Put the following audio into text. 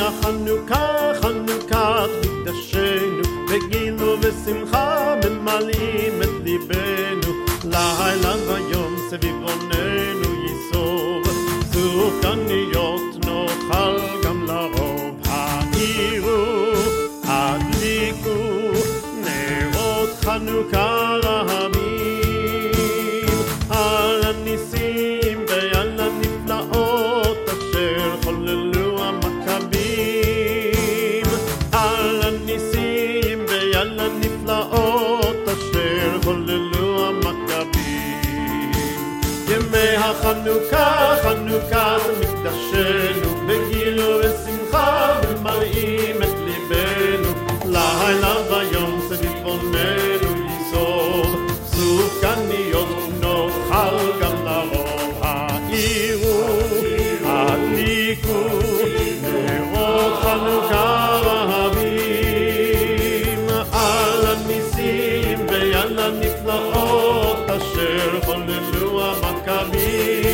חנוכה, חנוכת מקדשנו, בגילו ושמחה ממלאים את ליבנו, לילה ויום סביב עוננו ייסוב, סופגניות נאכל גם לרוב. האירו, הדליקו, נרות חנוכה רבים, על הניסים ועל הנפלאות אשר חוללו המכבים, על הניסים ועל הנפלאות אשר חוללו המכבים. ימי החנוכה, חנוכת מקדשנו, בגילו ושמחה ממלאים את ליבנו, לילה ויום סביב עוננו ייסוב, סופגניות נאכל גם לרוב. האירו, הדליקו, נרות חנוכה רבים, על הניסים ועל הנפלאות אשר חוללו המכבים,